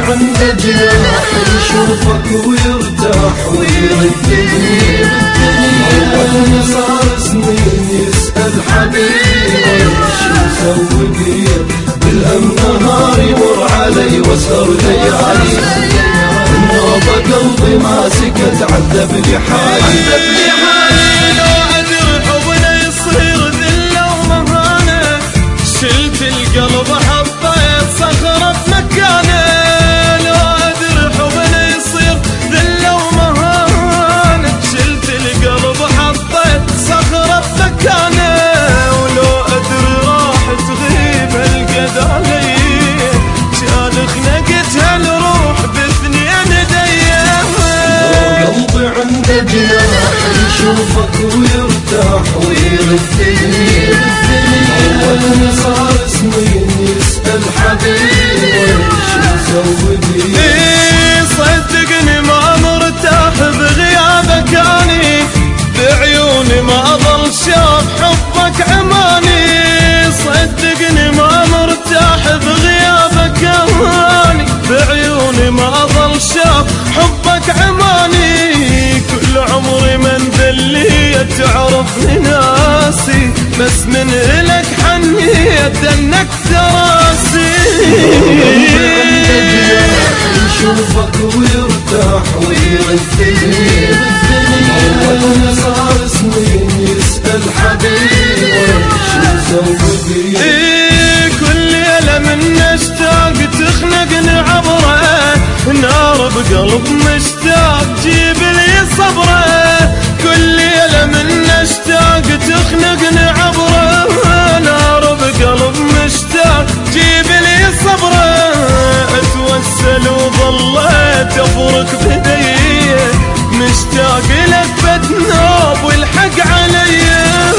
عند جناح يشوفك ويرتاح ويردني أول ما صار سنين يسأل حبيبي شو سوي بيه بالهم نهار يمر علي واسهر ليالي النوبة قلبي ما سكت عذب لي حالي لو أدري حبنا يصير ذلة ومهانة شلت القلب حطيت صخرة بمكانه لو أدري حبنا يصير ذلة ومهانة شلت القلب حطيت صخرة بمكانه ولو أدري راح تغيب هالقد علي كان خنقت هالروح باثنين ديه قلبي عند جناح يشوفك ويرتاح ويردني أول ما صار سنين يسأل حبيبي شو سوي بيه صدقني ما مرتاح بغيابك اني بعيوني ما ظل شاف حبك عماني صدقني ما مرتاح بغيابك اني بعيوني ما ظل شاف حبك عماني كل عمري من ذلي تعرفني ناسي بس من إلك حنيت انك تراسي يشوفك ويرتاح ويردني أول ما صار سنين يسأل حبيبي شو سوي بيه كل ليلة من اشتاق تخنقني عبره نار بقلب مشتاق جيب لي صبره كل ليلة من اشتاق تخنقني عبره نار بقلب مشتاق جيب لي صبره اتوسل وظليت افرك بدي مشتاق لك بتنوب والحق علي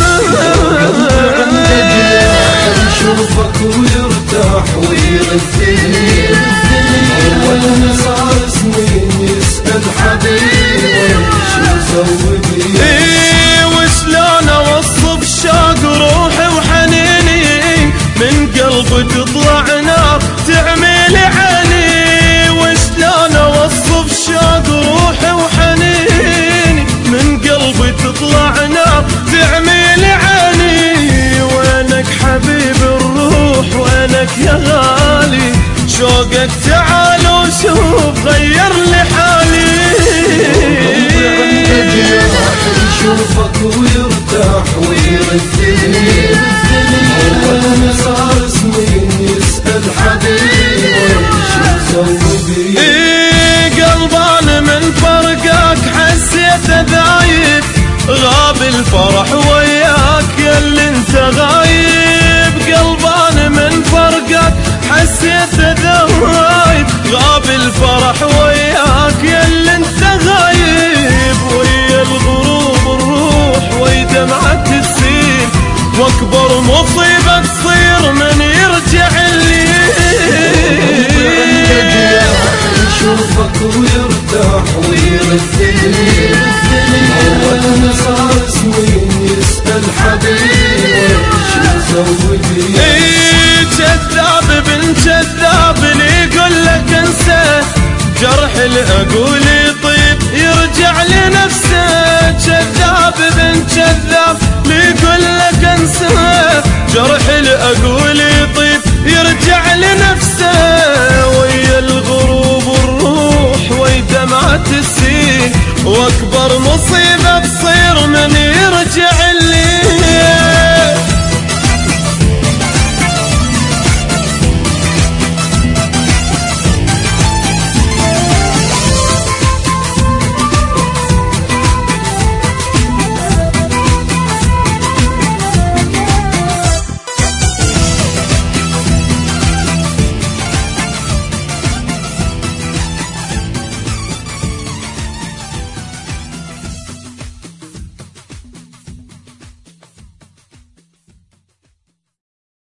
يشوفك ويرتاح ويردني أول ما صار سنين يسأل حبيبي شو سوي بيه وشلون اوصف شاق روحي وحنيني من قلبي تطلع نار تعمل عيني وشلون اوصف شاق روحي وحنيني من قلبي تطلع نار تعمل عيني وينك حبيب الروح وينك يا غالي شوقك تعال وشوف غير لي حالي يشوفك ويرتاح ويردني أول ما صار سنين يسأل حبيبي شو سوي بيه قلبان من فرقك حسيت ذايب غاب الفرح وياك ياللي انت غايب قلبان من فرقك حسيت ذايب غاب الفرح وياك ياللي انت غايب ويا الغروب الروح ويا دمعة السيل واكبر مصيبة تصير من يرجع الليل يشوفك ويرتاح ويردني أول ما صار سنين يسأل حبيبي شو سوي بيه كذاب بن كذاب اللي يقول لك انسى جرح اللي اقول يطيب يرجع لنفسه كذاب بن كذاب اللي يقول لك انسى جرح اللي اقول يطيب يرجع لنفسه ويا الغروب الروح ويا دمعة السين واكبر مصيبة